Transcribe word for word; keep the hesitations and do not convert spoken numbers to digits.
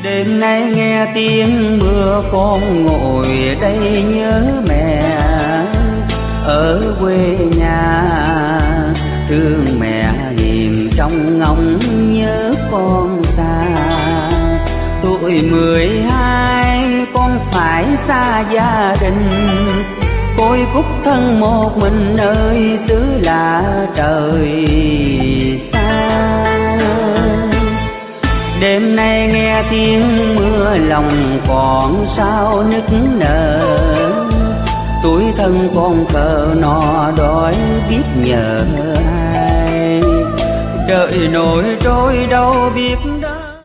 Đêm nay nghe tiếng mưa con ngồi đây nhớ mẹ ở quê nhà, thương mẹ hiền trong ngóng nhớ con xa. Tuổi mười hai con phải xa gia đình, côi cút thân một mình nơi xứ lạ trời xa. Đêm nay nghe tiếng mưa lòng còn sao nức nở, tuổi thân con thờ nọ đói biết nhờ ai. Đời nổi trôi đâu biết đâu.